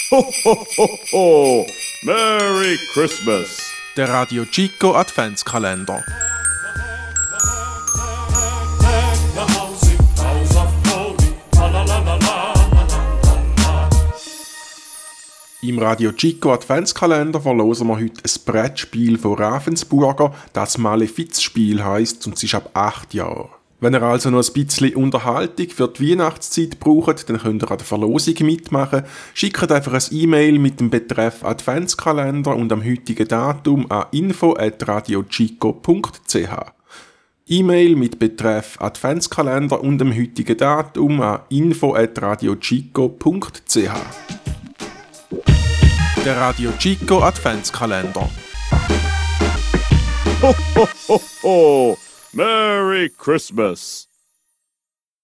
Ho, ho, ho, ho! Merry Christmas! Der Radio Chico Adventskalender. Im Radio Chico Adventskalender verlosen wir heute ein Brettspiel von Ravensburger, das Malefiz-Spiel heisst und es ist ab 8 Jahren. Wenn ihr also noch ein bisschen Unterhaltung für die Weihnachtszeit braucht, dann könnt ihr an der Verlosung mitmachen. Schickt einfach ein E-Mail mit dem Betreff Adventskalender und am heutigen Datum an info@radiochico.ch. E-Mail mit Betreff Adventskalender und dem heutigen Datum an info@radiochico.ch. Der Radio Chico Adventskalender. Ho, ho, ho, ho! Merry Christmas!